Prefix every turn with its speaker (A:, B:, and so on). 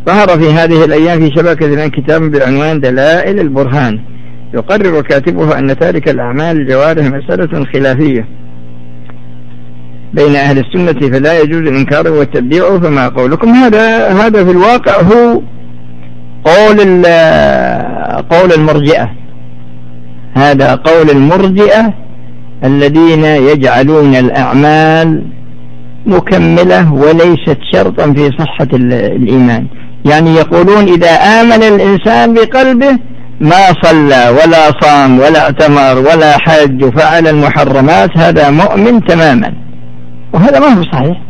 A: ظهر في هذه الأيام في شبكة الآن كتاب بعنوان دلائل البرهان، يقرر كاتبه أن تارك الأعمال الجوارح مسألة خلافية بين أهل السنة فلا يجوز الإنكار والتبديع، فما قولكم؟ هذا في الواقع هو قول المرجئة. هذا قول المرجئة الذين يجعلون الأعمال مكملة وليست شرطا في صحة الإيمان. يعني يقولون إذا آمن الإنسان بقلبه ما صلى ولا صام ولا اعتمر ولا حج وفعل المحرمات هذا مؤمن تماما، وهذا ما هو صحيح.